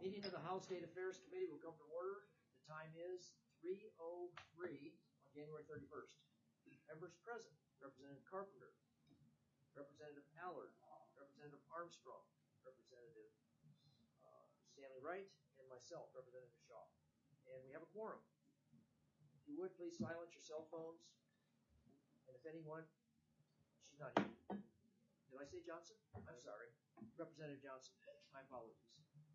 Meeting of the House State Affairs Committee will come to order. The time is 3:03 on January 31st. Members present: Representative Carpenter, Representative Allard, Representative Armstrong, Representative Stanley Wright, and myself, Representative Shaw. And we have a quorum. If you would, please silence your cell phones. And if anyone, she's not here. Did I say Johnson? I'm sorry. Representative Johnson, my apologies.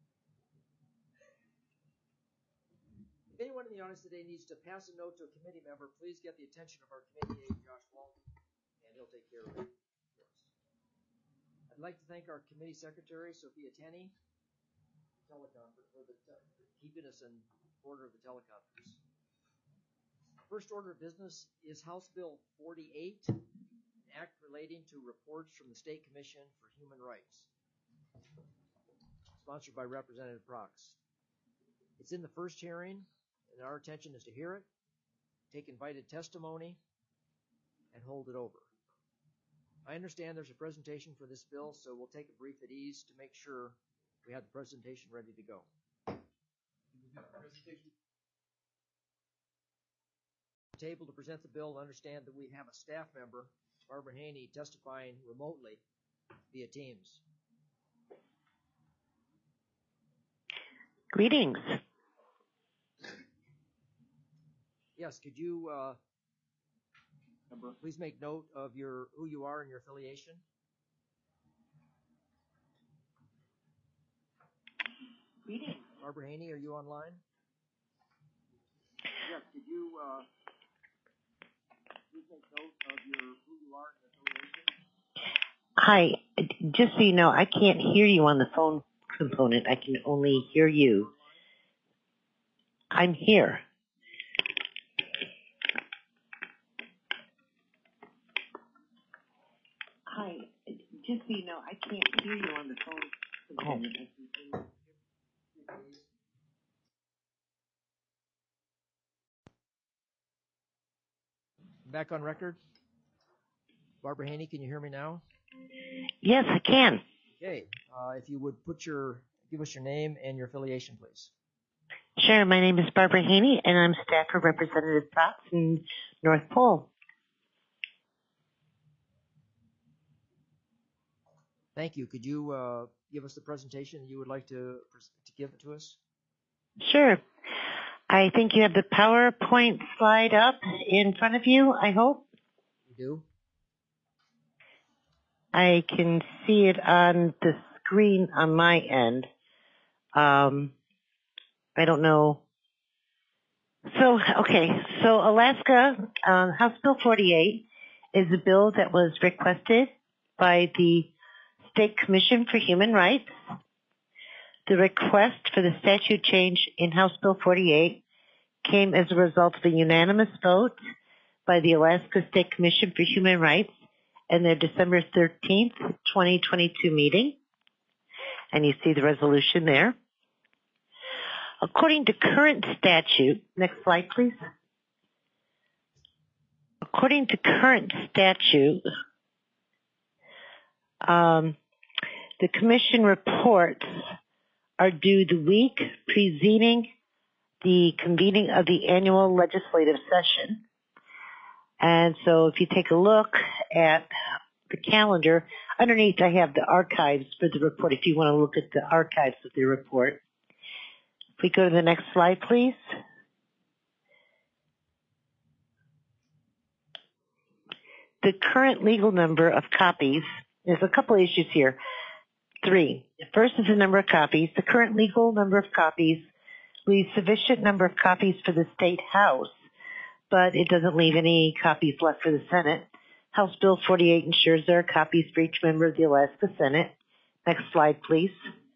If anyone in the audience today needs to pass a note to a committee member, please get the attention of our committee aide, Josh Walton, and he'll take care of it for us. I'd like to thank our committee secretary, Sophia Tenney, for keeping us in order of the teleconference. First order of business is House Bill 48, an act relating to reports from the State Commission for Human Rights, sponsored by Representative Prox. It's in the first hearing, and our intention is to hear it, take invited testimony, and hold it over. I understand there's a presentation for this bill, so we'll take a brief at ease to make sure we have the presentation ready to go. Table to present the bill, understand that we have a staff member, Barbara Haney, testifying remotely via Teams. Greetings. Yes, could you please make note of who you are and your affiliation? Greetings. Barbara Haney, are you online? Yes, could you please make note of who you are and your affiliation? Hi. Just so you know, I can't hear you on the phone component. I can only hear you. I'm here. Hi. Just so you know, I can't hear you on the phone component. Back on record. Barbara Haney, can you hear me now? Yes, I can. Okay. If you would give us your name and your affiliation, please. Sure. My name is Barbara Haney, and I'm staff for Representative Prox in North Pole. Thank you. Could you give us the presentation that you would like to give it to us? Sure. I think you have the PowerPoint slide up in front of you, I hope. We do. I can see it on the screen on my end. I don't know. So Alaska, House Bill 48 is a bill that was requested by the State Commission for Human Rights. The request for the statute change in House Bill 48 came as a result of a unanimous vote by the Alaska State Commission for Human Rights in their December 13th, 2022 meeting. And you see the resolution there. According to current statute, next slide please. According to current statute, the commission reports are due the week preceding the convening of the annual legislative session. And so if you take a look at the calendar, underneath I have the archives for the report if you want to look at the archives of the report. If we go to the next slide, please. The current legal number of copies, there's a couple issues here. 3. First is the number of copies. The current legal number of copies leaves sufficient number of copies for the State House, but it doesn't leave any copies left for the Senate. House Bill 48 ensures there are copies for each member of the Alaska Senate. Next slide, please.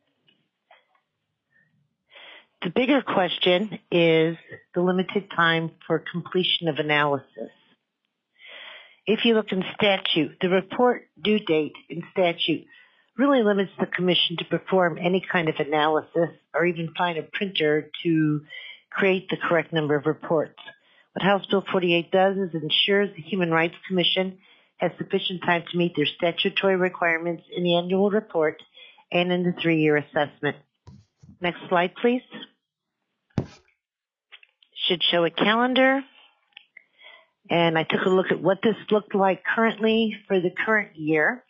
The bigger question is the limited time for completion of analysis. If you look in statute, the report due date in statute really limits the commission to perform any kind of analysis or even find a printer to create the correct number of reports. What House Bill 48 does is ensures the Human Rights Commission has sufficient time to meet their statutory requirements in the annual report and in the 3-year assessment. Next slide, please. Should show a calendar. And I took a look at what this looked like currently for the current year.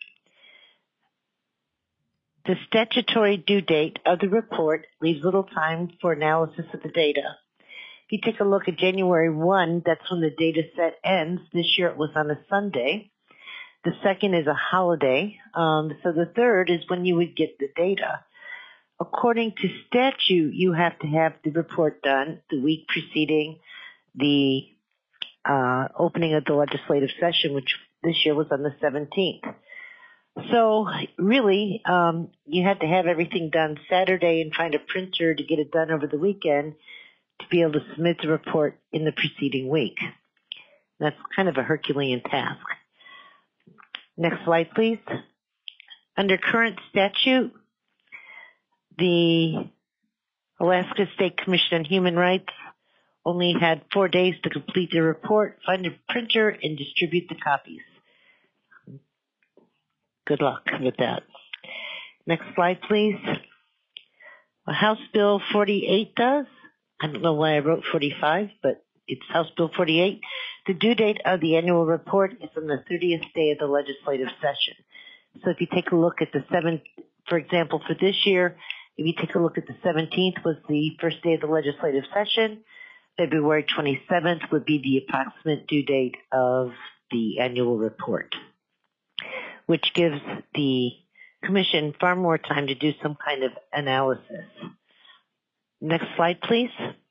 The statutory due date of the report leaves little time for analysis of the data. If you take a look at January 1, that's when the data set ends. This year it was on a Sunday. The second is a holiday. So the third is when you would get the data. According to statute, you have to have the report done the week preceding the opening of the legislative session, which this year was on the 17th. So really, you had to have everything done Saturday and find a printer to get it done over the weekend to be able to submit the report in the preceding week. That's kind of a Herculean task. Next slide, please. Under current statute, the Alaska State Commission on Human Rights only had 4 days to complete their report, find a printer, and distribute the copies. Good luck with that. Next slide, please. What House Bill 48 does, I don't know why I wrote 45, but it's House Bill 48. The due date of the annual report is on the 30th day of the legislative session. So if you take a look at the 7th, for example, for this year, if you take a look at the 17th was the first day of the legislative session. February 27th would be the approximate due date of the annual report, which gives the commission far more time to do some kind of analysis. Next slide, please.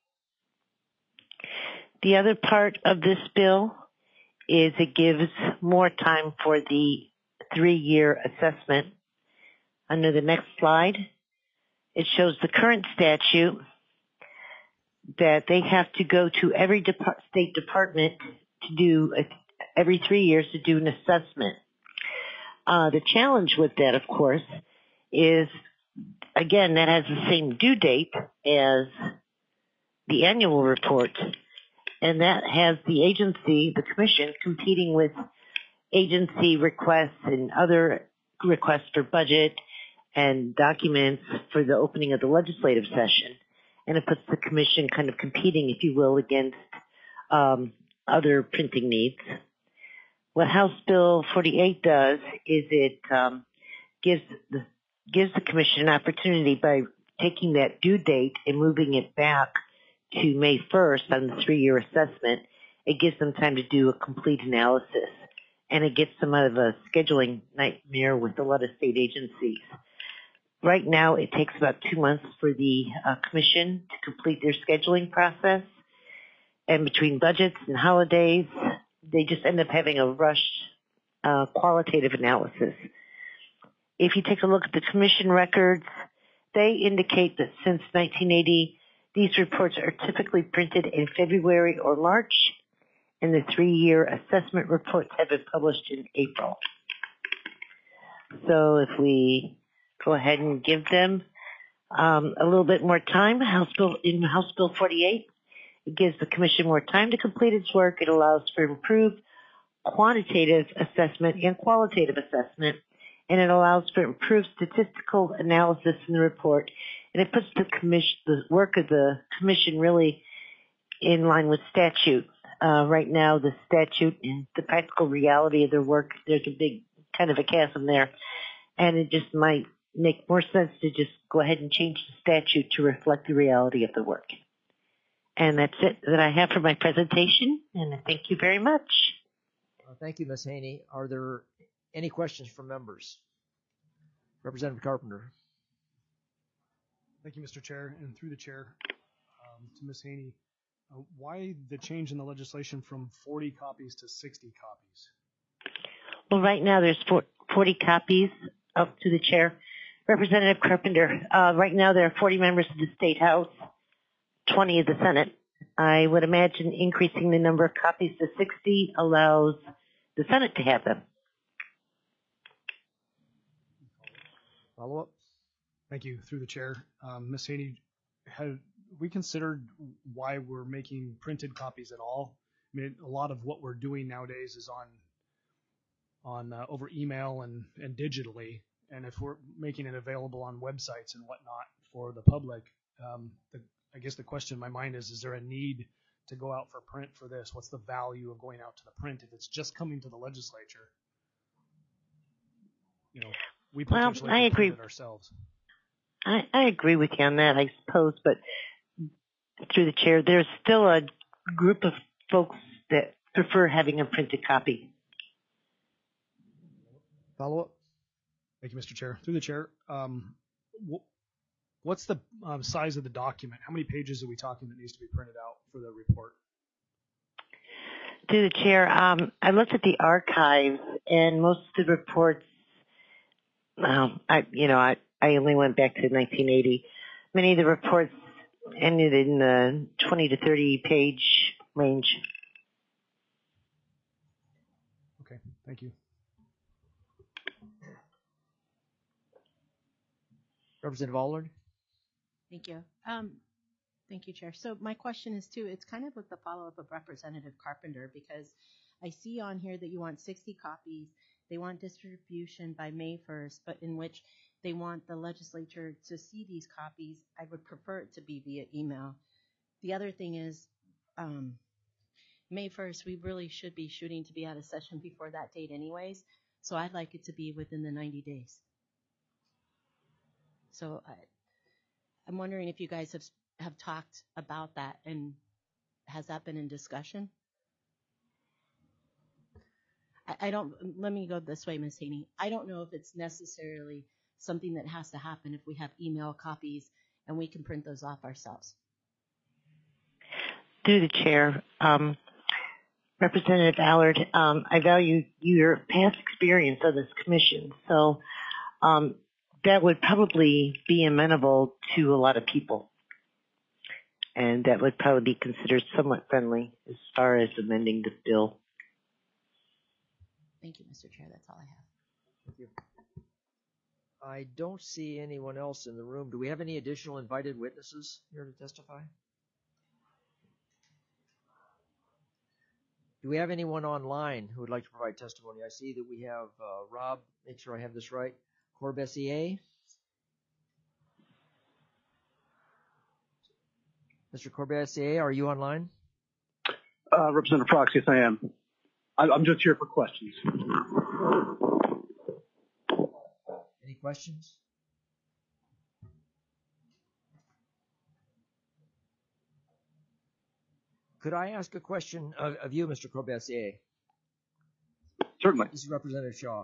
The other part of this bill is it gives more time for the 3-year assessment. Under the next slide, it shows the current statute that they have to go to every state department to do, every 3 years to do an assessment. The challenge with that, of course, is, again, that has the same due date as the annual report, and that has the agency, the commission, competing with agency requests and other requests for budget and documents for the opening of the legislative session. And it puts the commission kind of competing, if you will, against other printing needs. What House Bill 48 does is it gives the commission an opportunity by taking that due date and moving it back to May 1st on the 3-year assessment. It gives them time to do a complete analysis, and it gets them out of a scheduling nightmare with a lot of state agencies. Right now, it takes about 2 months for the commission to complete their scheduling process, and between budgets and holidays, they just end up having a rushed qualitative analysis. If you take a look at the commission records, they indicate that since 1980, these reports are typically printed in February or March, and the 3-year assessment reports have been published in April. So if we go ahead and give them a little bit more time, in House Bill 48, it gives the commission more time to complete its work. It allows for improved quantitative assessment and qualitative assessment, and it allows for improved statistical analysis in the report, and it puts the work of the commission really in line with statute. Right now, the statute and the practical reality of their work, there's a big kind of a chasm there, and it just might make more sense to just go ahead and change the statute to reflect the reality of the work. And that's it that I have for my presentation, and thank you very much. Thank you, Ms. Haney. Are there any questions from members? Representative Carpenter. Thank you, Mr. Chair, and through the chair to Ms. Haney. Why the change in the legislation from 40 copies to 60 copies? Well, right now there's 40 copies up to the chair. Representative Carpenter, right now there are 40 members of the State House, 20 of the Senate. I would imagine increasing the number of copies to 60 allows the Senate to have them. Follow up? Thank you. Through the chair. Ms. Haney, have we considered why we're making printed copies at all? I mean, a lot of what we're doing nowadays is on over email and digitally, and if we're making it available on websites and whatnot for the public. I guess the question in my mind is there a need to go out for print for this? What's the value of going out to the print if it's just coming to the legislature? We potentially I could print agree. it ourselves. I agree with you on that, I suppose, but through the chair, there's still a group of folks that prefer having a printed copy. Follow up? Thank you, Mr. Chair. Through the chair, what's the size of the document? How many pages are we talking that needs to be printed out for the report? Through the chair, I looked at the archives, and most of the reports, I only went back to 1980. Many of the reports ended in the 20 to 30 page range. Okay, thank you. Representative Allard? Thank you. Thank you, Chair. So my question is too, it's kind of with the follow-up of Representative Carpenter, because I see on here that you want 60 copies. They want distribution by May 1st, but in which they want the legislature to see these copies. I would prefer it to be via email. The other thing is, May 1st, we really should be shooting to be out of session before that date anyways. So I'd like it to be within the 90 days. So I'm wondering if you guys have talked about that, and has that been in discussion? Let me go this way, Ms. Haney. I don't know if it's necessarily something that has to happen if we have email copies and we can print those off ourselves. Through the chair, Representative Allard, I value your past experience on this commission, so that would probably be amenable to a lot of people, and that would probably be considered somewhat friendly as far as amending this bill. Thank you, Mr. Chair. That's all I have. Thank you. I don't see anyone else in the room. Do we have any additional invited witnesses here to testify? Do we have anyone online who would like to provide testimony? I see that we have Rob, make sure I have this right, Corbessier. Mr. Corbessier, are you online? Representative Fox, yes, I am. I'm just here for questions. Any questions? Could I ask a question of you, Mr. Corbessier? Certainly. This is Representative Shaw.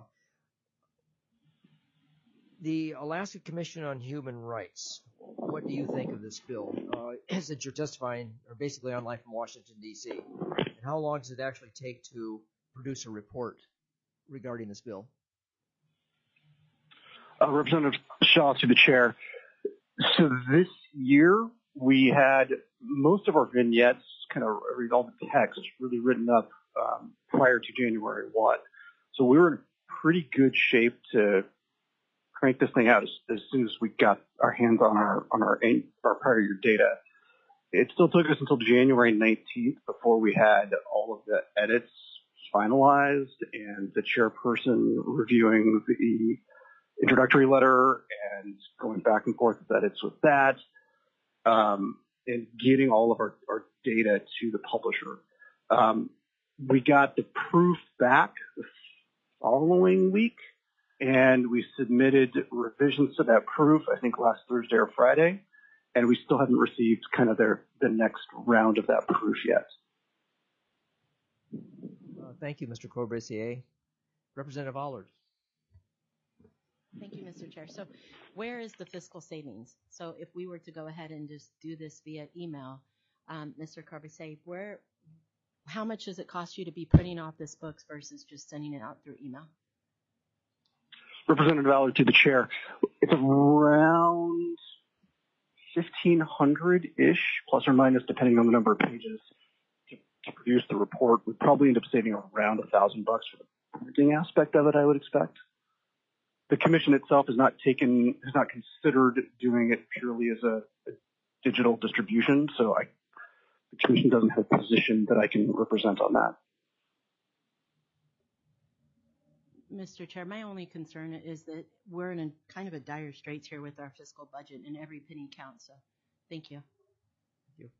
The Alaska Commission on Human Rights, what do you think of this bill? Since you're testifying, or basically online from Washington, D.C., and how long does it actually take to produce a report regarding this bill? Representative Shaw, to the chair. So this year, we had most of our vignettes, kind of read all the text, really written up prior to January 1. So we were in pretty good shape to crank this thing out as soon as we got our hands on our prior year data. It still took us until January 19th before we had all of the edits finalized and the chairperson reviewing the introductory letter and going back and forth with edits with that, and getting all of our data to the publisher. We got the proof back the following week, and we submitted revisions to that proof, I think last Thursday or Friday, and we still haven't received kind of the next round of that proof yet. Thank you, Mr. Corbessier. Representative Allard. Thank you, Mr. Chair. So where is the fiscal savings? So if we were to go ahead and just do this via email, Mr. Corbessier, how much does it cost you to be printing off this books versus just sending it out through email? Representative Allard, to the chair. It's around 1,500-ish, plus or minus, depending on the number of pages to produce the report. We'd probably end up saving around $1,000 for the printing aspect of it, I would expect. The commission itself has not considered doing it purely as a digital distribution, so the commission doesn't have a position that I can represent on that. Mr. Chair, my only concern is that we're in a kind of a dire straits here with our fiscal budget, and every penny counts. So, thank you. Thank you.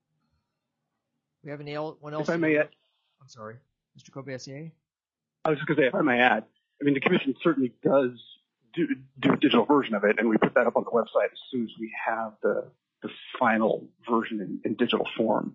We have anyone else? If I may add, I'm sorry, Mr. Kobayashi. I was just going to say, if I may add, I mean, the commission certainly does do a digital version of it, and we put that up on the website as soon as we have the final version in digital form.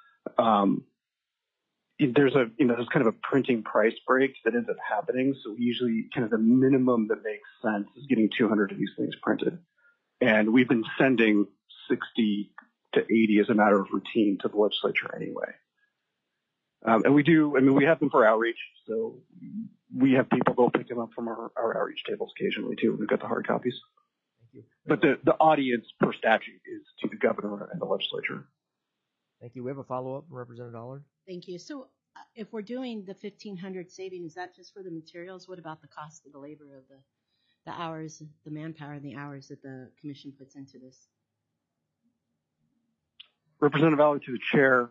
There's kind of a printing price break that ends up happening. So usually kind of the minimum that makes sense is getting 200 of these things printed. And we've been sending 60 to 80 as a matter of routine to the legislature anyway. And we have them for outreach. So we have people go pick them up from our outreach tables occasionally too. We've got the hard copies. Thank you. But the audience per statute is to the governor and the legislature. Thank you. We have a follow-up from Representative Allard. Thank you. So, if we're doing the 1,500 saving, is that just for the materials? What about the cost of the labor of the hours, the manpower, and the hours that the commission puts into this? Representative Allard, to the chair.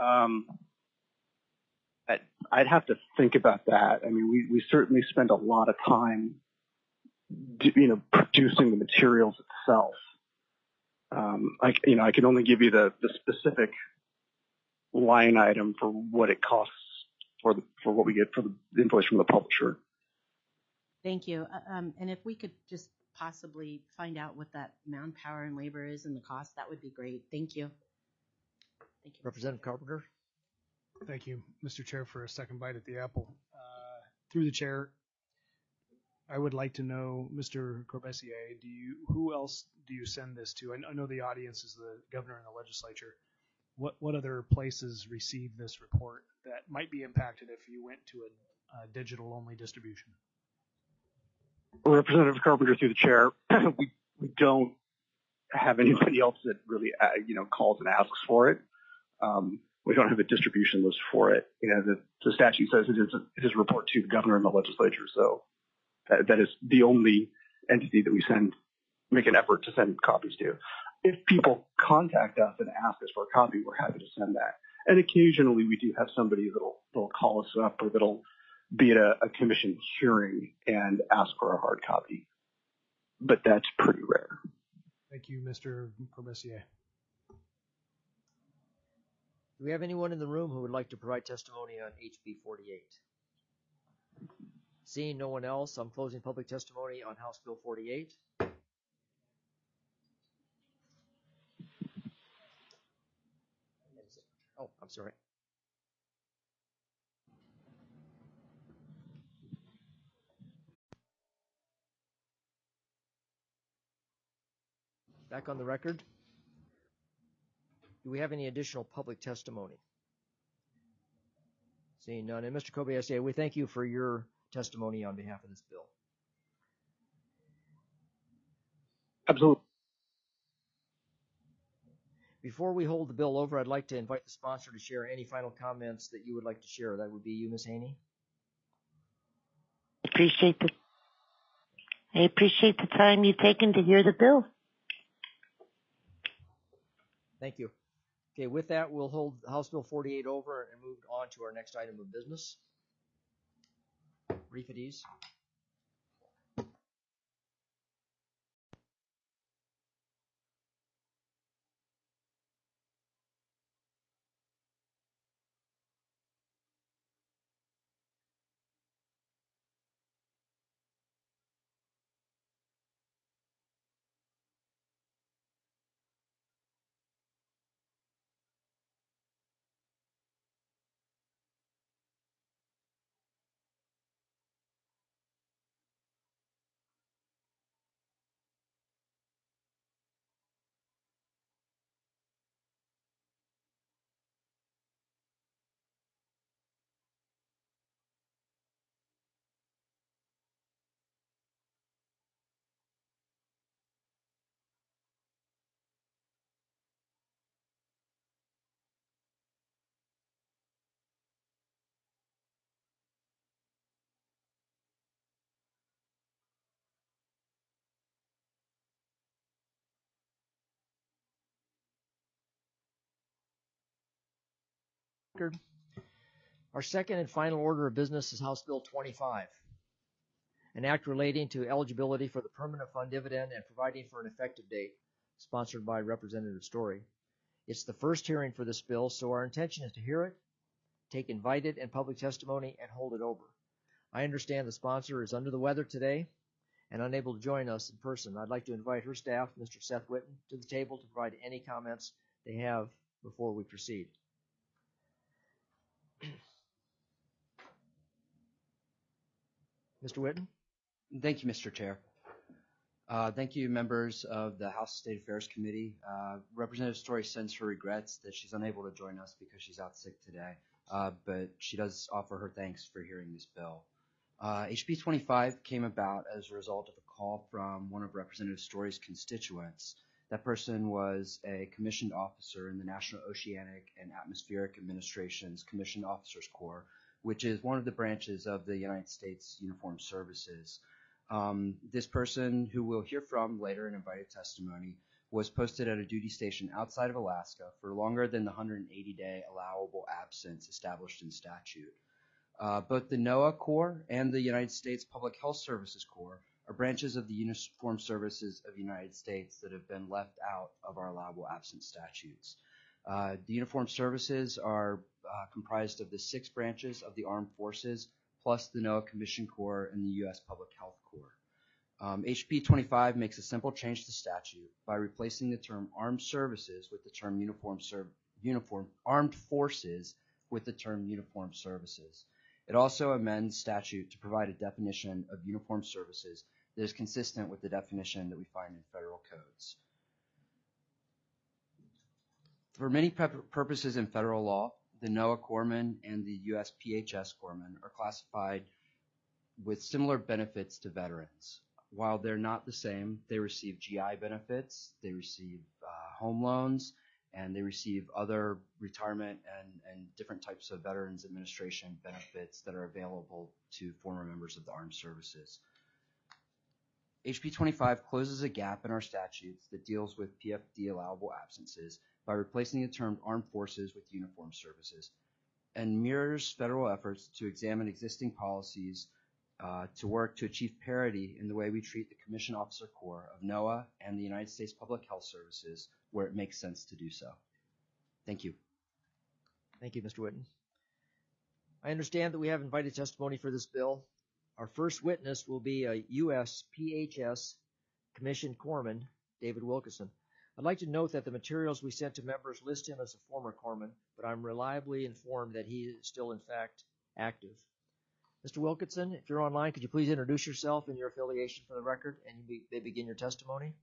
I'd have to think about that. I mean, we certainly spend a lot of time, producing the materials itself. I can only give you the specific line item for what it costs for what we get for the invoice from the publisher. Thank you. And if we could just possibly find out what that manpower and labor is and the cost, that would be great. Thank you. Thank you. Representative Carpenter. Thank you, Mr. Chair, for a second bite at the apple. Through the chair, I would like to know, Mr. Corbesier, who else do you send this to? I know the audience is the governor and the legislature. What other places receive this report that might be impacted if you went to a digital-only distribution? Representative Carpenter, through the chair, we don't have anybody else that really calls and asks for it. We don't have a distribution list for it. The statute says it is a report to the governor and the legislature. So that is the only entity that we make an effort to send copies to. If people contact us and ask us for a copy, we're happy to send that. And occasionally we do have somebody that'll call us up or that'll be at a commission hearing and ask for a hard copy. But that's pretty rare. Thank you, Mr. Corbesier. Do we have anyone in the room who would like to provide testimony on HB 48? Seeing no one else, I'm closing public testimony on House Bill 48. Oh, I'm sorry. Back on the record. Do we have any additional public testimony? Seeing none. And Mr. Kobayashi, we thank you for your testimony on behalf of this bill. Absolutely. Before we hold the bill over, I'd like to invite the sponsor to share any final comments that you would like to share. That would be you, Ms. Haney. I appreciate the time you've taken to hear the bill. Thank you. Okay, with that, we'll hold House Bill 48 over and move on to our next item of business. Brief at ease. Our second and final order of business is House Bill 25. an act relating to eligibility for the permanent fund dividend and providing for an effective date, sponsored by Representative Story. It's the first hearing for this bill, so our intention is to hear it, take invited and public testimony, and hold it over. I understand the sponsor is under the weather today and unable to join us in person. I'd like to invite her staff, Mr. Seth Whitten, to the table to provide any comments they have before we proceed. Mr. Whitten? Thank you, Mr. Chair. Thank you, members of the House State Affairs Committee. Representative Story sends her regrets that she's unable to join us because she's out sick today, but she does offer her thanks for hearing this bill. HB 25 came about as a result of a call from one of Representative Story's constituents. That person was a commissioned officer in the National Oceanic and Atmospheric Administration's Commissioned Officers Corps, which is one of the branches of the United States Uniformed Services. This person, who we'll hear from later in invited testimony, was posted at a duty station outside of Alaska for longer than the 180-day allowable absence established in statute. Both the NOAA Corps and the United States Public Health Services Corps are branches of the Uniformed Services of the United States that have been left out of our allowable absence statutes. The Uniformed Services are comprised of the 6 branches of the Armed Forces, plus the NOAA Commissioned Corps and the U.S. Public Health Corps. HB 25 makes a simple change to statute by replacing the term Armed Services with the term Armed Forces with the term Uniformed Services. It also amends statute to provide a definition of uniformed services that is consistent with the definition that we find in federal codes. For many purposes in federal law, the NOAA corpsmen and the USPHS corpsmen are classified with similar benefits to veterans. While they're not the same, they receive GI benefits, they receive home loans, and they receive other retirement and different types of Veterans Administration benefits that are available to former members of the armed services. HB 25 closes a gap in our statutes that deals with PFD allowable absences by replacing the term Armed Forces with Uniformed Services, and mirrors federal efforts to examine existing policies to work to achieve parity in the way we treat the Commissioned Officer Corps of NOAA and the United States Public Health Services where it makes sense to do so. Thank you. Thank you, Mr. Whitten. I understand that we have invited testimony for this bill. Our first witness will be a USPHS Commissioned Corpsman, David Wilkinson. I'd like to note that the materials we sent to members list him as a former corpsman, but I'm reliably informed that he is still, in fact, active. Mr. Wilkinson, if you're online, could you please introduce yourself and your affiliation for the record, and you may begin your testimony?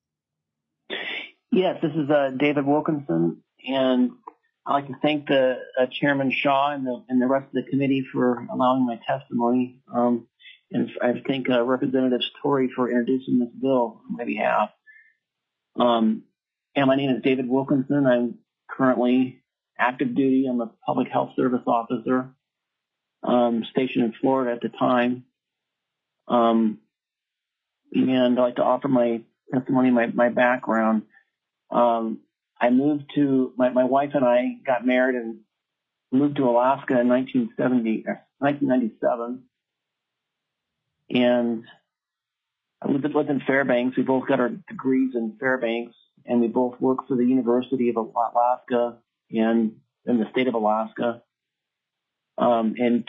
Yes, this is David Wilkinson, and I'd like to thank the Chairman Shaw and the rest of the committee for allowing my testimony, and I thank Representative Story for introducing this bill on my behalf. And my name is David Wilkinson. I'm currently active duty. I'm a public health service officer, stationed in Florida at the time. And I'd like to offer my testimony, my background. I moved to, my wife and I got married and moved to Alaska in 1997. And I lived in Fairbanks. We both got our degrees in Fairbanks, and we both worked for the University of Alaska and in the state of Alaska. In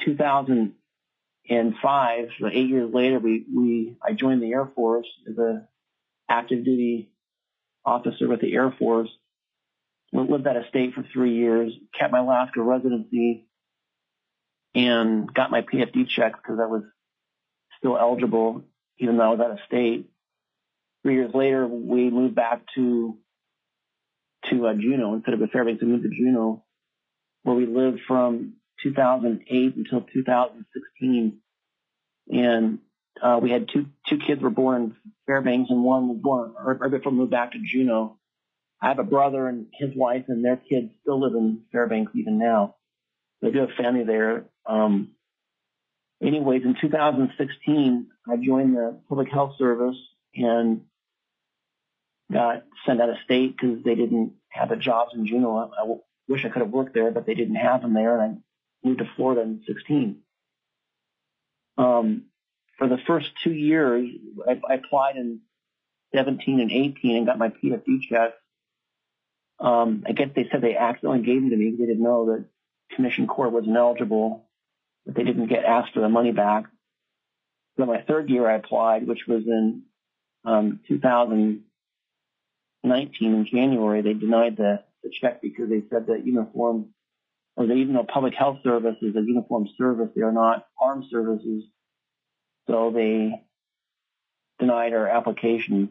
2005, so 8 years later, I joined the Air Force as an active duty officer with the Air Force. Lived out of state for 3 years, kept my Alaska residency, and got my PFD checks because I was still eligible, even though I was out of state. 3 years later, we moved back to Juneau. Instead of Fairbanks, we moved to Juneau, where we lived from 2008 until 2016. And we had two kids were born in Fairbanks, and one was born right before we moved back to Juneau. I have a brother and his wife, and their kids still live in Fairbanks even now. They do have family there. Anyways, in 2016, I joined the Public Health Service and got sent out of state because they didn't have the jobs in Juneau. I wish I could have worked there, but they didn't have them there, and I moved to Florida in 2016. for the first 2 years, I applied in 17 and 18 and got my PFD checks. I guess they said they accidentally gave them to me because they didn't know that Commission Corps wasn't eligible, but they didn't get asked for the money back. So my third year I applied, which was in 2019 in January. They denied the check because they said that uniform, or that even though public health service is a uniform service, they are not armed services. So they denied our application.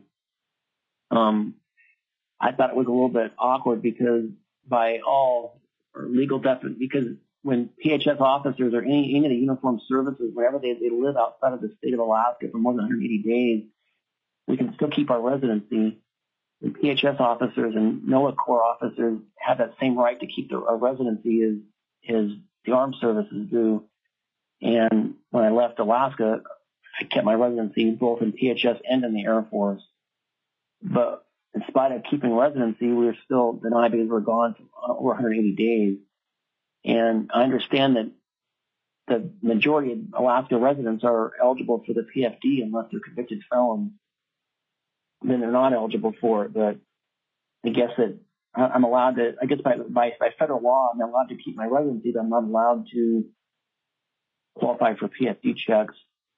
I thought it was a little bit awkward because by all legal definition, because when PHS officers or any of the uniformed services, whenever they live outside of the state of Alaska for more than 180 days, we can still keep our residency. The PHS officers and NOAA Corps officers have that same right to keep our residency as the armed services do. And when I left Alaska, I kept my residency both in PHS and in the Air Force. But in spite of keeping residency, we were still denied because we were gone for over 180 days. And I understand that the majority of Alaska residents are eligible for the PFD unless they're convicted felons. Then they're not eligible for it. But I guess that I'm allowed to, I guess by federal law, I'm allowed to keep my residency, but I'm not allowed to qualify for PFD checks.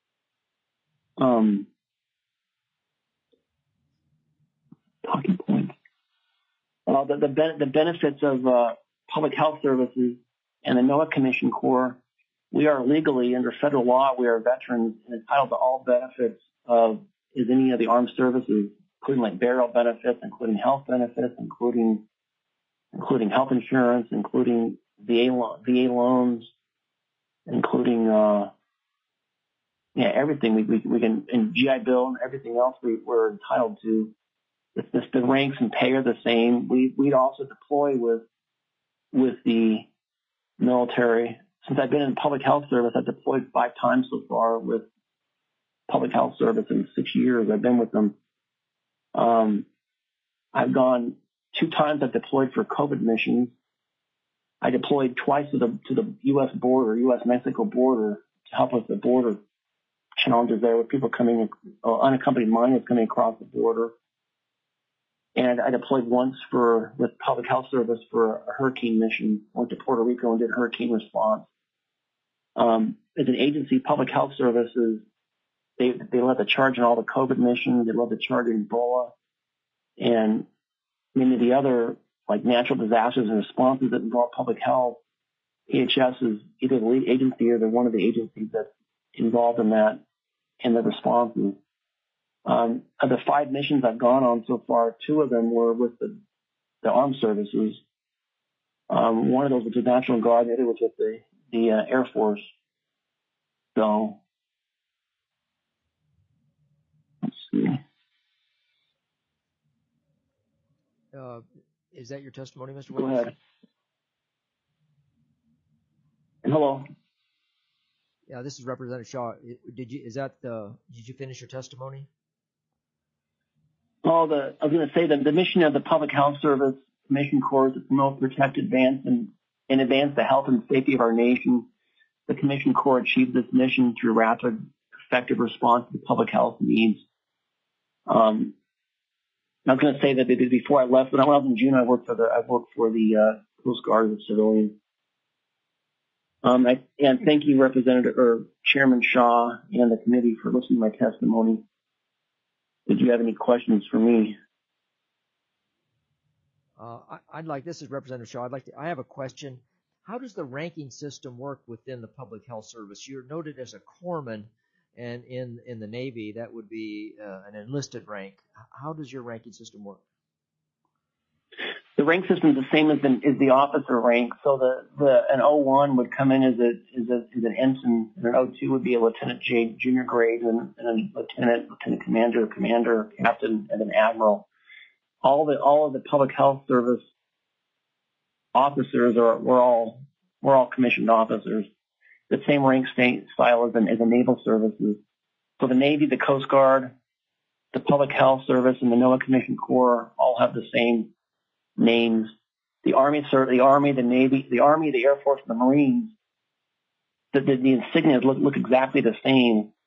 Talking points. The benefits of public health services and the NOAA Commission Corps, we are legally, under federal law, we are veterans and entitled to all benefits of any of the armed services, including like burial benefits, including health benefits, including health insurance, including VA loans, including everything we can, and GI Bill and everything else we're entitled to. The ranks and pay are the same. We'd also deploy with the military. Since I've been in public health service, I've deployed 5 times so far with public health service in 6 years I've been with them. I've gone 2 times. I've deployed for COVID missions. I deployed twice to the U.S. border, U.S.-Mexico border, to help with the border challenges there with people coming, unaccompanied minors coming across the border. And I deployed once with public health service for a hurricane mission. Went to Puerto Rico and did hurricane response. As an agency, public health services, they led the charge in all the COVID missions. They led the charge in Ebola and many of the other like natural disasters and responses that involve public health. PHS is either the lead agency or they're one of the agencies that's involved in that and the responses. Of the 5 missions I've gone on so far, 2 of them were with the armed services. One of those was the National Guard, the other was with the Air Force. So, let's see. Is that your testimony, Mr. Go Williams? ahead. Hello. Yeah, this is Representative Shaw. Did you finish your testimony? I was going to say that the mission of the Public Health Service Commission Corps is to promote, protect, advance the health and safety of our nation. The Commission Corps achieved this mission through rapid, effective response to public health needs. I was going to say that before I left, when I was in June, I worked for the Coast Guard as a civilian. And thank you, Chairman Shaw and the committee for listening to my testimony. Did you have any questions for me? This is Representative Shaw. I have a question. How does the ranking system work within the Public Health Service? You're noted as a corpsman, and in the Navy, that would be an enlisted rank. How does your ranking system work? The rank system is the same as the officer rank. So an 01 would come in as an ensign, and an 02 would be a lieutenant junior grade, and a lieutenant commander, captain, and an admiral. All of the public health service officers we're all commissioned officers. The same rank style as the naval services. So the Navy, the Coast Guard, the Public Health Service, and the NOAA Commission Corps all have the same names. The Army, the Navy, the Army, the Air Force, and the Marines, the insignias look exactly the same,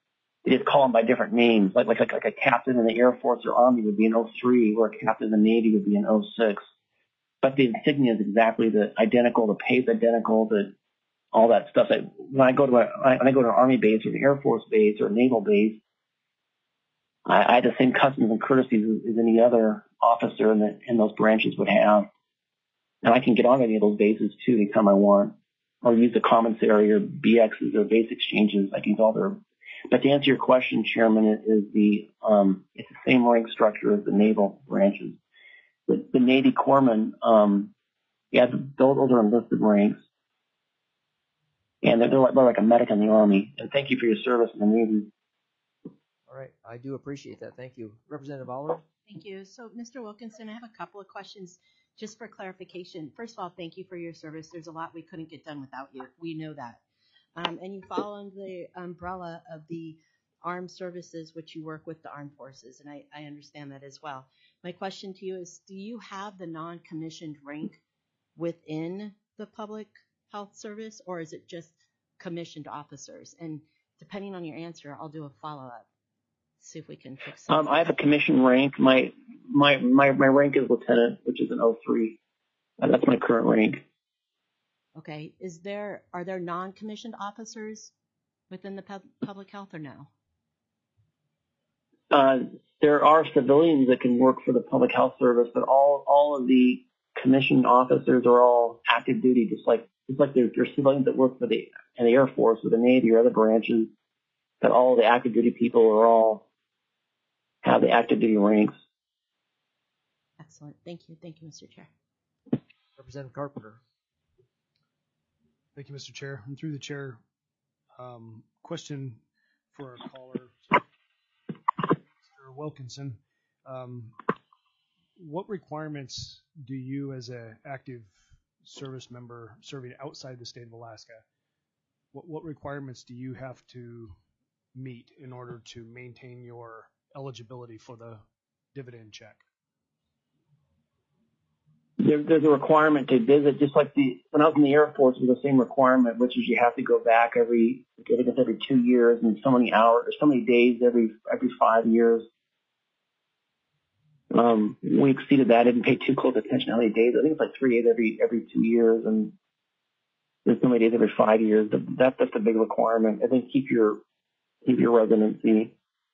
they just call them by different names. Like a captain in the Air Force or Army would be an 03, or a captain in the Navy would be an 06. But the insignia is exactly the identical, the pay is identical, all that stuff. When I go to an Army base or an Air Force base or a Naval base, I have the same customs and courtesies as any other officer in those branches would have. And I can get on any of those bases too anytime I want, or use the commissary or BXs or base exchanges. I can use all their. But to answer your question, Chairman, it's the same rank structure as the naval branches. The Navy corpsmen, those are enlisted ranks, and they're like a medic in the Army. And thank you for your service in the Navy. All right, I do appreciate that. Thank you, Representative Allard. Thank you. So, Mr. Wilkinson, I have a couple of questions just for clarification. First of all, thank you for your service. There's a lot we couldn't get done without you. We know that. And you fall under the umbrella of the armed services, which you work with the armed forces, and I understand that as well. My question to you is, do you have the non-commissioned rank within the public health service, or is it just commissioned officers? And depending on your answer, I'll do a follow-up. See if we can fix it. I have a commission rank. My rank is lieutenant, which is an 03. That's my current rank. Okay. Are there non-commissioned officers within the public health or no? There are civilians that can work for the public health service, but all of the commissioned officers are all active duty, just like there's civilians that work in the Air Force or the Navy or other branches. But all the active duty people have the active duty ranks. Excellent. Thank you. Thank you, Mr. Chair. Representative Carpenter. Thank you, Mr. Chair. And through the chair, question for our caller, Mr. Wilkinson. What requirements do you, as an active service member serving outside the state of Alaska, what requirements do you have to meet in order to maintain your eligibility for the dividend check? There's a requirement to visit, just like when I was in the Air Force, it was the same requirement, which is you have to go back every 2 years and so many hours or so many days every 5 years. We exceeded that. I didn't pay too close attention to how many days. I think it's like 3 days every 2 years, and there's so many days every 5 years. That's a big requirement. I think keep your residency.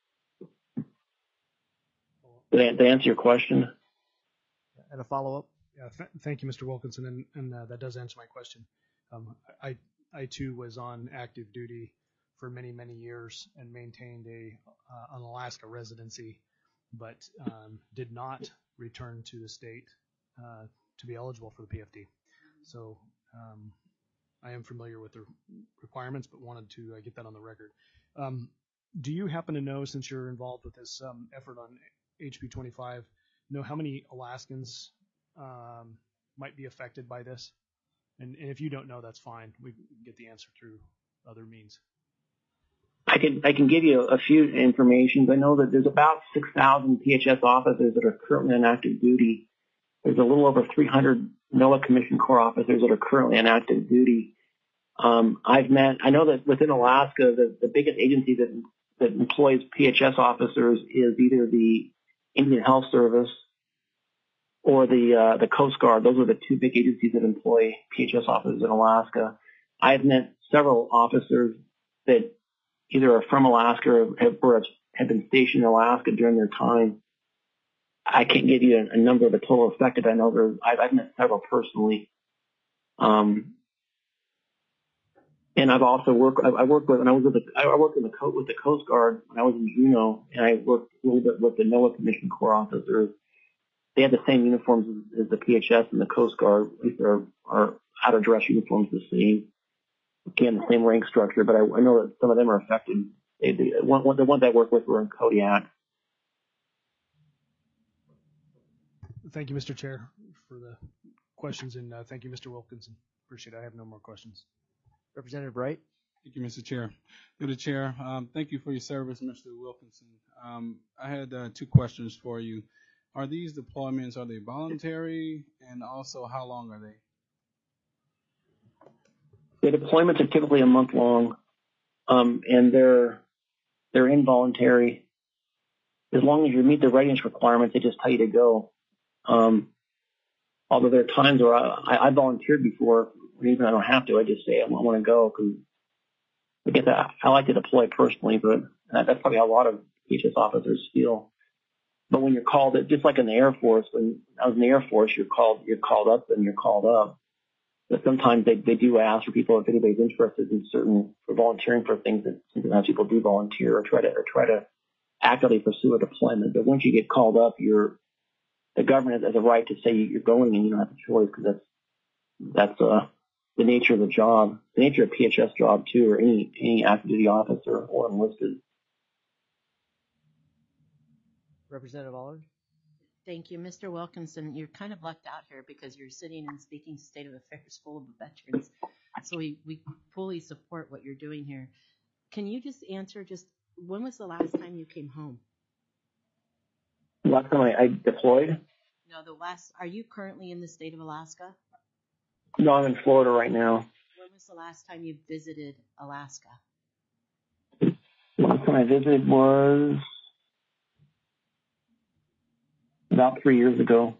Did I answer your question? And a follow-up? Yeah, thank you, Mr. Wilkinson, and that does answer my question. I too was on active duty for many, many years and maintained an Alaska residency, but did not return to the state to be eligible for the PFD. So I am familiar with the requirements, but wanted to get that on the record. Do you happen to know, since you're involved with this effort on HB 25, know how many Alaskans might be affected by this? And if you don't know, that's fine. We can get the answer through other means. I can give you a few information. I know that there's about 6,000 PHS officers that are currently on active duty. There's a little over 300 NOAA Commissioned Corps officers that are currently on active duty. I know that within Alaska, the biggest agency that employs PHS officers is either the Indian Health Service or the Coast Guard. Those are the two big agencies that employ PHS officers in Alaska. I've met several officers that either are from Alaska or have been stationed in Alaska during their time. I can't give you a number of the total affected. I know I've met several personally. And I've also worked with the Coast Guard when I was in Juneau, and I worked a little bit with the NOAA Commissioned Corps officers. They have the same uniforms as the PHS and the Coast Guard. At least our outer dress uniforms the same. Again, the same rank structure, but I know that some of them are affected. The ones I work with were in Kodiak. Thank you, Mr. Chair, for the questions, and thank you, Mr. Wilkinson. Appreciate it. I have no more questions. Representative Wright. Thank you, Mr. Chair. Through the chair, thank you for your service, Mr. Wilkinson. I had 2 questions for you. Are these deployments, are they voluntary, and also how long are they? The deployments are typically a month long, and they're they're involuntary. As long as you meet the readiness requirements, they just tell you to go. Although there are times where I volunteered before, even I don't have to. I just say I want to go because I get that. I like to deploy personally, but that's probably how a lot of PHS officers feel. But when you're called, just like in the Air Force, when I was in the Air Force, you're called up and you're called up. But sometimes they do ask for people if anybody's interested in for volunteering for things that sometimes people do volunteer or try to actively pursue a deployment. But once you get called up, the government has a right to say you're going and you don't have a choice because that's the nature of the job, the nature of PHS job too, or any active duty officer or enlisted. Representative Allard? Thank you. Mr. Wilkinson, you're kind of left out here because you're sitting and speaking state of affairs full of veterans. So we fully support what you're doing here. Can you just answer when was the last time you came home? Last time I deployed? No, are you currently in the state of Alaska? No, I'm in Florida right now. When was the last time you visited Alaska? Last time I visited was about 3 years ago.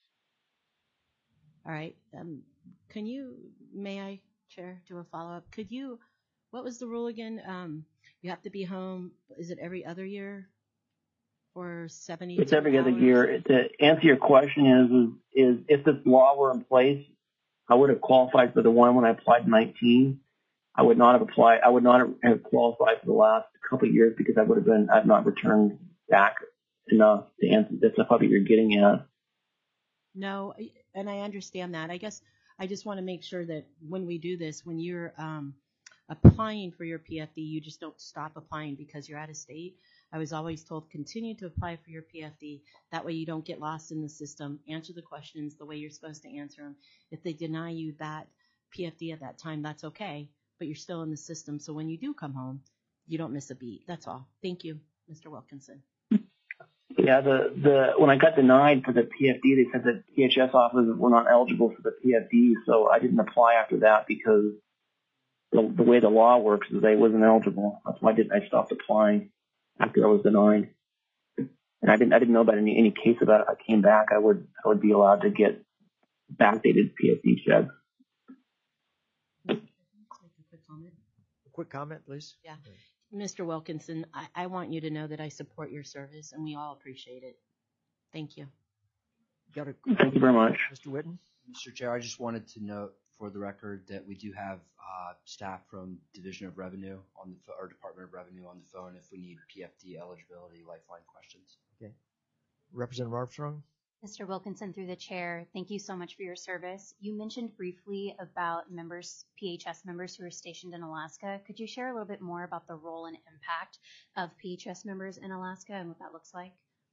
All right. May I, Chair, do a follow-up? What was the rule again? You have to be home, is it every other year? Or 70? It's every other year. To answer your question is if this law were in place, I would have qualified for the one when I applied in 19. I would not have qualified for the last couple of years because I've not returned back enough to answer. That's probably what you're getting at. No, and I understand that. I guess I just want to make sure that when we do this, when you're applying for your PFD, you just don't stop applying because you're out of state. I was always told continue to apply for your PFD. That way you don't get lost in the system. Answer the questions the way you're supposed to answer them. If they deny you that PFD at that time, that's okay, but you're still in the system. So when you do come home, you don't miss a beat. That's all. Thank you, Mr. Wilkinson. Yeah, when I got denied for the PFD, they said that PHS officers were not eligible for the PFD, so I didn't apply after that because the way the law works is I wasn't eligible. That's why I stopped applying after I was denied. And I didn't know about any case about it. I came back, I would be allowed to get backdated PFD checks. Make a quick comment. A quick comment, please. Yeah. Mr. Wilkinson, I want you to know that I support your service, and we all appreciate it. Thank you. Thank you very much. Mr. Whitten? Mr. Chair, I just wanted to note for the record that we do have staff from Division of Revenue or Department of Revenue on the phone if we need PFD eligibility lifeline questions. Okay. Representative Armstrong? Mr. Wilkinson, through the chair, thank you so much for your service. You mentioned briefly about PHS members who are stationed in Alaska. Could you share a little bit more about the role and impact of PHS members in Alaska and what that looks like?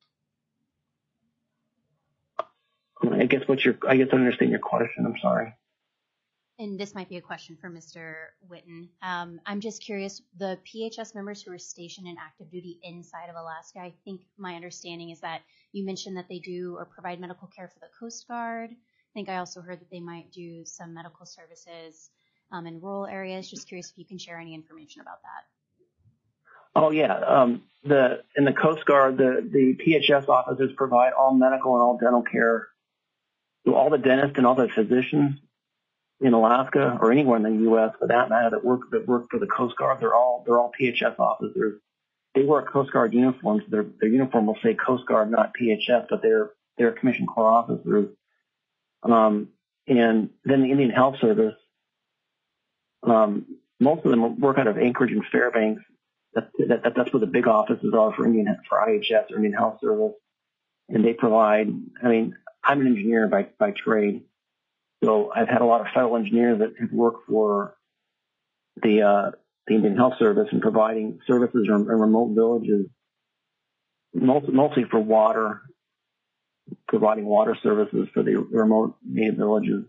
I guess I understand your question. I'm sorry. And this might be a question for Mr. Whitten. I'm just curious, the PHS members who are stationed in active duty inside of Alaska, I think my understanding is that you mentioned that they do or provide medical care for the Coast Guard. I think I also heard that they might do some medical services in rural areas. Just curious if you can share any information about that. Oh, yeah. In the Coast Guard, the PHS officers provide all medical and all dental care to all the dentists and all the physicians in Alaska or anywhere in the U.S. for that matter that work for the Coast Guard. They're all PHS officers. They wear Coast Guard uniforms. Their uniform will say Coast Guard, not PHS, but they're Commissioned Corps officers. And then the Indian Health Service. Most of them work out of Anchorage and Fairbanks. That's where the big offices are for IHS or Indian Health Service, and they provide. I mean, I'm an engineer by trade. So I've had a lot of federal engineers that have worked for the Indian Health Service in providing services in remote villages, mostly for water, providing water services for the remote native villages.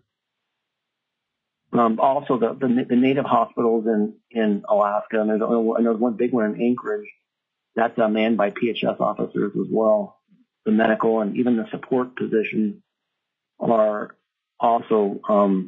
Also, the native hospitals in Alaska, and there's one big one in Anchorage, that's manned by PHS officers as well. The medical and even the support positions are also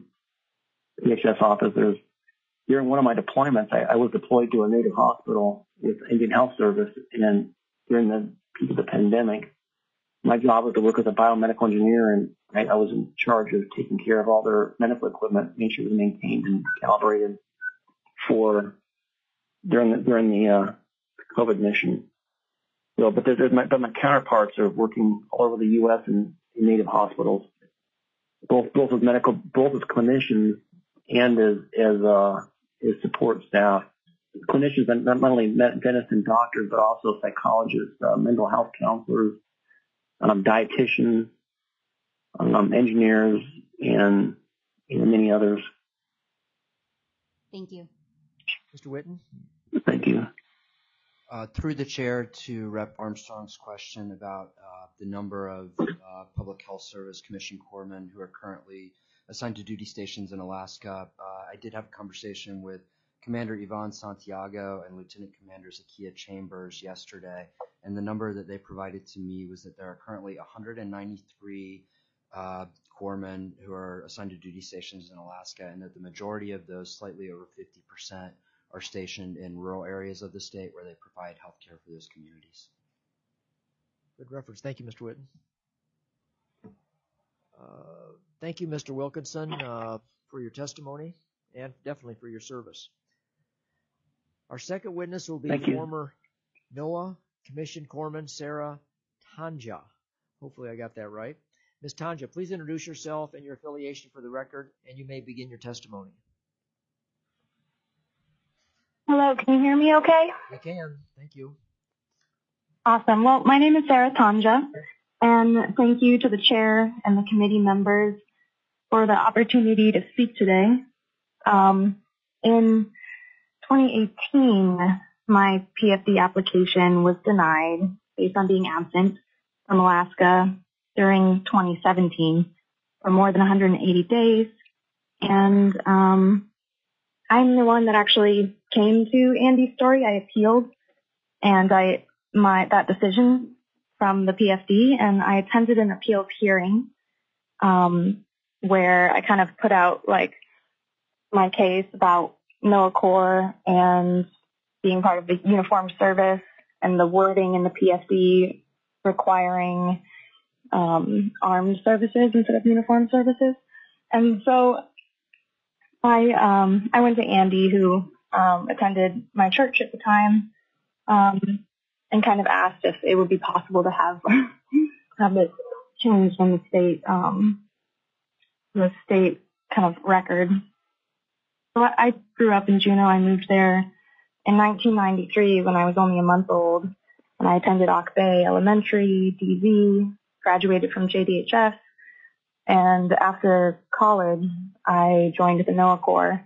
PHS officers. During one of my deployments, I was deployed to a native hospital with Indian Health Service, and then during the peak of the pandemic, my job was to work as a biomedical engineer, and I was in charge of taking care of all their medical equipment, make sure it was maintained and calibrated for during the COVID mission. So, but my counterparts are working all over the U.S. and in native hospitals, both as clinicians and as support staff. Clinicians, not only dentists and doctors, but also psychologists, mental health counselors, dietitians, engineers, and many others. Thank you. Mr. Whitten? Thank you. Through the chair to Rep. Armstrong's question about the number of Public Health Service Commission corpsmen who are currently assigned to duty stations in Alaska, I did have a conversation with Commander Yvonne Santiago and Lieutenant Commander Zakia Chambers yesterday, and the number that they provided to me was that there are currently 193 corpsmen who are assigned to duty stations in Alaska, and that the majority of those, slightly over 50%, are stationed in rural areas of the state where they provide health care for those communities. Good reference. Thank you, Mr. Whitten. Thank you, Mr. Wilkinson, for your testimony and definitely for your service. Our second witness will be former NOAA Commission Corpsman Sarah Tanja. Hopefully I got that right. Ms. Tanja, please introduce yourself and your affiliation for the record, and you may begin your testimony. Hello, can you hear me okay? I can. Thank you. Awesome. Well, my name is Sarah Tanja, and thank you to the chair and the committee members for the opportunity to speak today. In 2018, my PFD application was denied based on being absent from Alaska during 2017 for more than 180 days. And I'm the one that actually came to Andy's story. I appealed and that decision from the PFD, and I attended an appeals hearing where I kind of put out like my case about NOAA Corps and being part of the uniformed service and the wording in the PFD requiring armed services instead of uniformed services. And so I went to Andy, who attended my church at the time, and kind of asked if it would be possible to have it changed in the state kind of record. So I grew up in Juneau. I moved there in 1993 when I was only a month old, and I attended Ock Bay Elementary, DV, graduated from JDHS, and after college, I joined the NOAA Corps,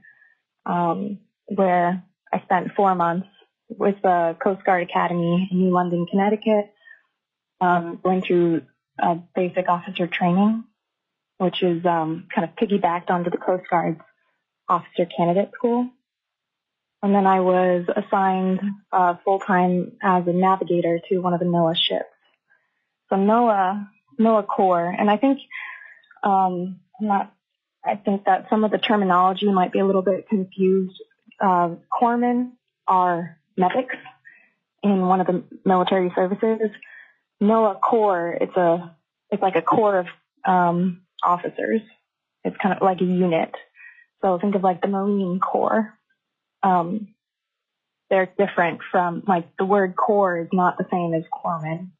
where I spent 4 months with the Coast Guard Academy in New London, Connecticut, going through basic officer training, which is kind of piggybacked onto the Coast Guard's officer candidate school. And then I was assigned full-time as a navigator to one of the NOAA ships. So NOAA Corps, and I think I think that some of the terminology might be a little bit confused. Corpsmen are medics in one of the military services. NOAA Corps, it's like a corps of officers. It's kind of like a unit. So think of like the Marine Corps. They're different from, like, the word corps is not the same as corpsman.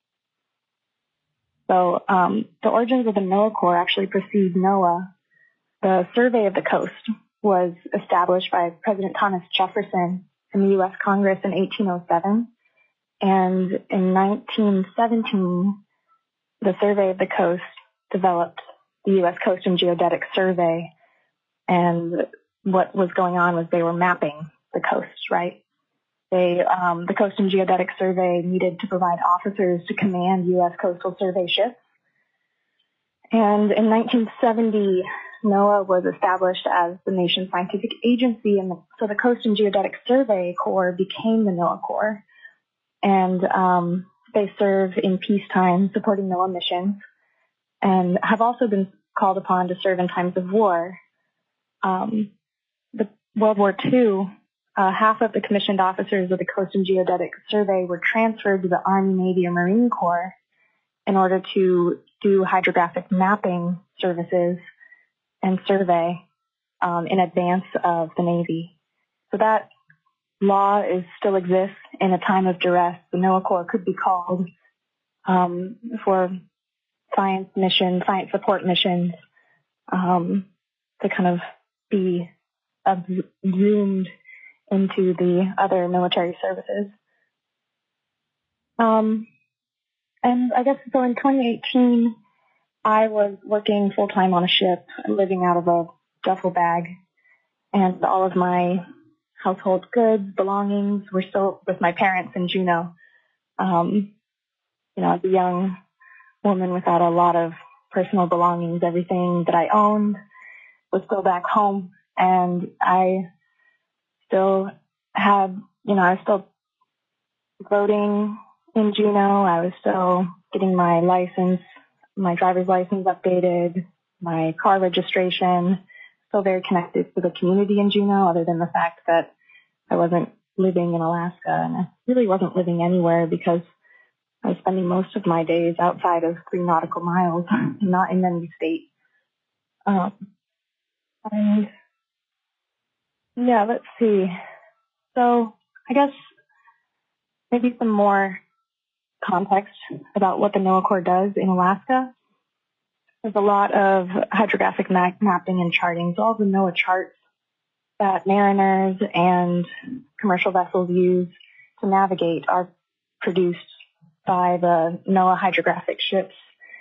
So the origins of the NOAA Corps actually precede NOAA. The Survey of the Coast was established by President Thomas Jefferson in the U.S. Congress in 1807. And in 1917, the Survey of the Coast developed the U.S. Coast and Geodetic Survey. And what was going on was they were mapping the coast, right? The Coast and Geodetic Survey needed to provide officers to command U.S. Coastal Survey ships. And in 1970, NOAA was established as the nation's scientific agency, and so the Coast and Geodetic Survey Corps became the NOAA Corps. And they serve in peacetime, supporting NOAA missions, and have also been called upon to serve in times of war. The World War II half of the commissioned officers of the Coast and Geodetic Survey were transferred to the Army, Navy, or Marine Corps in order to do hydrographic mapping services and survey in advance of the Navy. So that law still exists in a time of duress. The NOAA Corps could be called for science support missions, to kind of be zoomed into the other military services. And I guess so in 2018, I was working full-time on a ship, living out of a duffel bag, and all of my household goods, belongings were still with my parents in Juneau. As a young woman without a lot of personal belongings, everything that I owned was still back home, and I still had, I was still voting in Juneau. I was still getting my driver's license updated, my car registration, still very connected to the community in Juneau, other than the fact that I wasn't living in Alaska, and I really wasn't living anywhere because I was spending most of my days outside of 3 nautical miles, not in any state. And yeah, let's see. So I guess maybe some more context about what the NOAA Corps does in Alaska. There's a lot of hydrographic mapping and charting. So all the NOAA charts that mariners and commercial vessels use to navigate are produced by the NOAA hydrographic ships.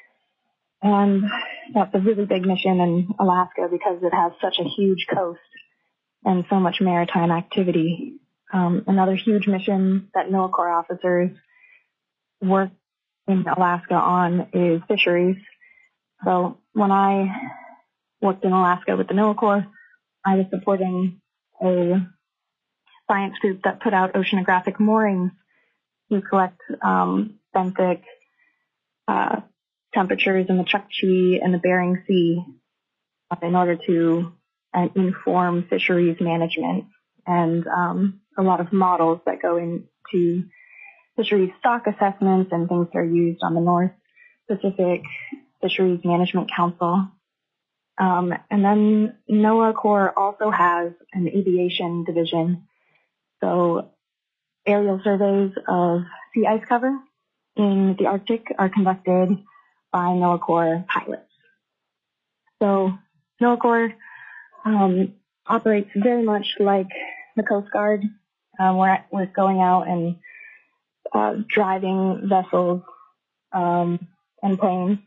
And that's a really big mission in Alaska because it has such a huge coast and so much maritime activity. Another huge mission that NOAA Corps officers work in Alaska on is fisheries. So when I worked in Alaska with the NOAA Corps, I was supporting a science group that put out oceanographic moorings to collect benthic temperatures in the Chukchi and the Bering Sea in order to inform fisheries management, and a lot of models that go into fisheries stock assessments and things that are used on the North Pacific Fisheries Management Council. And then NOAA Corps also has an aviation division. So aerial surveys of sea ice cover in the Arctic are conducted by NOAA Corps pilots. So NOAA Corps operates very much like the Coast Guard. We're going out and driving vessels and planes.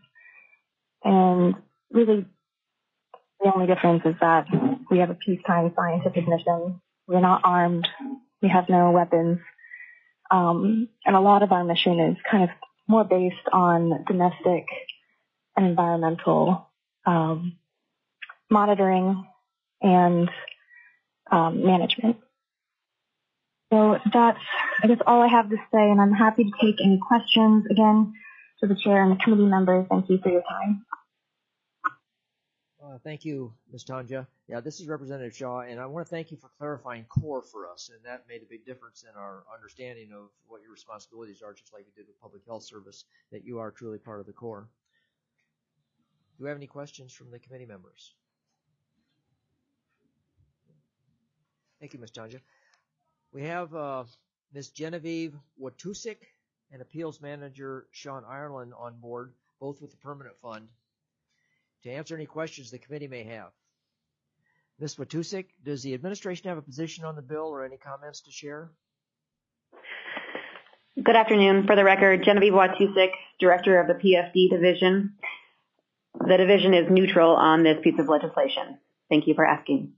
And really, the only difference is that we have a peacetime scientific mission. We're not armed. We have no weapons. And a lot of our mission is kind of more based on domestic and environmental monitoring and management. So that's, I guess, all I have to say, and I'm happy to take any questions. Again, to the chair and the committee members, thank you for your time. Thank you, Ms. Tanja. Yeah, this is Representative Shaw, and I want to thank you for clarifying core for us, and that made a big difference in our understanding of what your responsibilities are, just like you did with Public Health Service, that you are truly part of the Corps. Do we have any questions from the committee members? Thank you, Ms. Tanja. We have Ms. Genevieve Watusik and Appeals Manager Sean Ireland on board, both with the Permanent Fund, to answer any questions the committee may have. Ms. Watusik, does the administration have a position on the bill or any comments to share? Good afternoon. For the record, Genevieve Watusik, Director of the PFD Division. The division is neutral on this piece of legislation. Thank you for asking.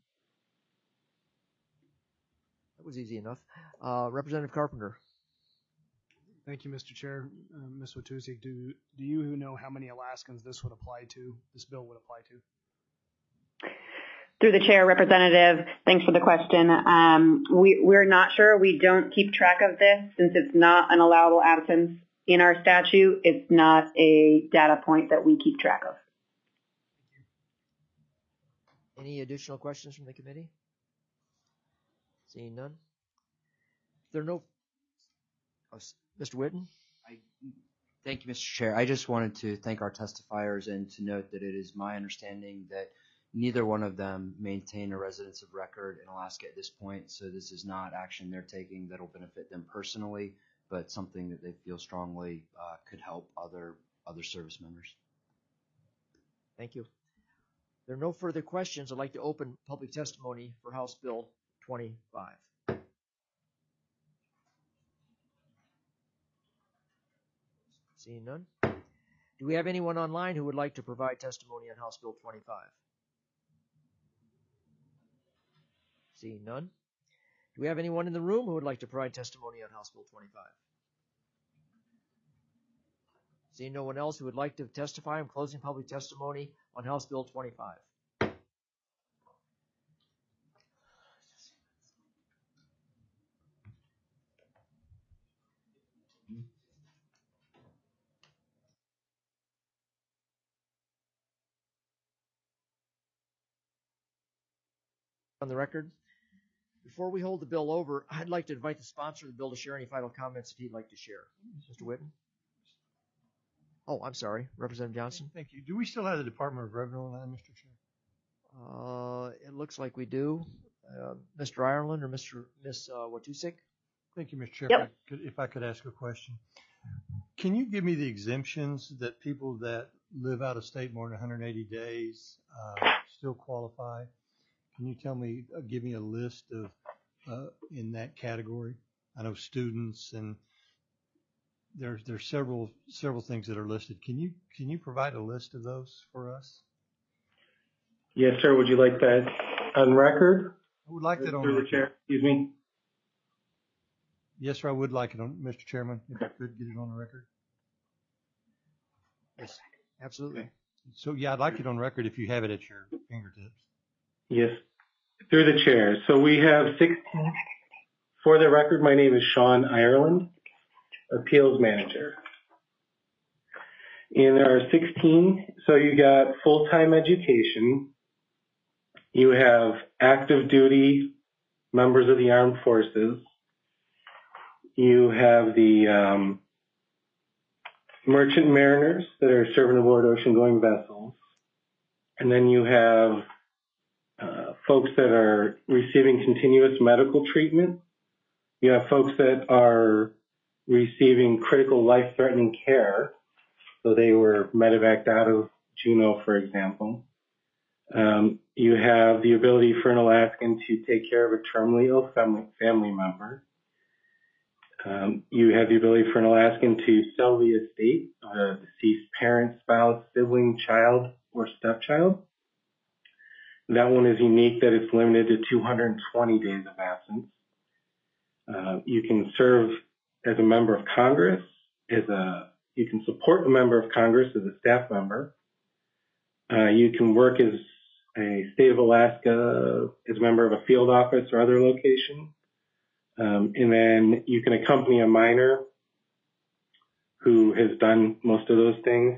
That was easy enough. Representative Carpenter. Thank you, Mr. Chair. Ms. Watusik, do you know how many Alaskans this bill would apply to? Through the chair, Representative, thanks for the question. We're not sure. We don't keep track of this since it's not an allowable absence in our statute. It's not a data point that we keep track of. Any additional questions from the committee? Seeing none. If there are no, Mr. Witten? Thank you, Mr. Chair. I just wanted to thank our testifiers and to note that it is my understanding that neither one of them maintain a residence of record in Alaska at this point, so this is not action they're taking that will benefit them personally, but something that they feel strongly could help other service members. Thank you. If there are no further questions, I'd like to open public testimony for House Bill 25. Seeing none. Do we have anyone online who would like to provide testimony on House Bill 25? Seeing none. Do we have anyone in the room who would like to provide testimony on House Bill 25? Seeing no one else who would like to testify, I'm closing public testimony on House Bill 25. On the record. Before we hold the bill over, I'd like to invite the sponsor of the bill to share any final comments that he'd like to share. Mr. Witten? Oh, I'm sorry. Representative Johnson? Thank you. Do we still have the Department of Revenue on that, Mr. Chair? It looks like we do. Mr. Ireland or Miss Watusik? Thank you, Mr. Chair. Yep. If I could ask a question. Can you give me the exemptions that people that live out of state more than 180 days still qualify? Can you give me a list of in that category? I know students and there's several things that are listed. Can you provide a list of those for us? Yes, sir. Would you like that on record? I would like that on Through the chair. Excuse me. Yes, sir. I would like it on, Mr. Chairman, if I could get it on the record. Yes, absolutely. Okay. So yeah, I'd like it on record if you have it at your fingertips. Yes, through the chair. So we have 16. For the record, my name is Sean Ireland, Appeals Manager. And there are 16. So you got full-time education. You have active duty members of the armed forces. You have the merchant mariners that are serving aboard ocean-going vessels. And then you have folks that are receiving continuous medical treatment. You have folks that are receiving critical life-threatening care. So they were medevaced out of Juneau, for example. You have the ability for an Alaskan to take care of a terminally ill family member. You have the ability for an Alaskan to sell the estate of a deceased parent, spouse, sibling, child, or stepchild. That one is unique that it's limited to 220 days of absence. You can serve as a member of Congress, you can support a member of Congress as a staff member. You can work as a state of Alaska as a member of a field office or other location. And then you can accompany a minor who has done most of those things.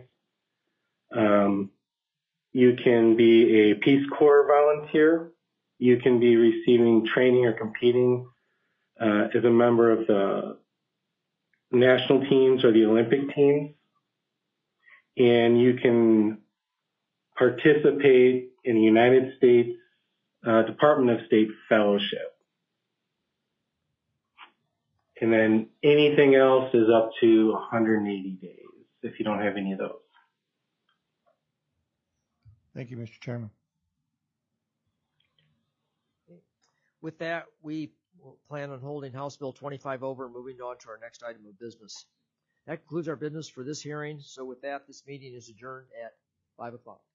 You can be a Peace Corps volunteer. You can be receiving training or competing as a member of the national teams or the Olympic teams. And you can participate in the United States Department of State Fellowship. And then anything else is up to 180 days if you don't have any of those. Thank you, Mr. Chairman. With that, we will plan on holding House Bill 25 over and moving on to our next item of business. That concludes our business for this hearing. So with that, this meeting is adjourned at 5 o'clock.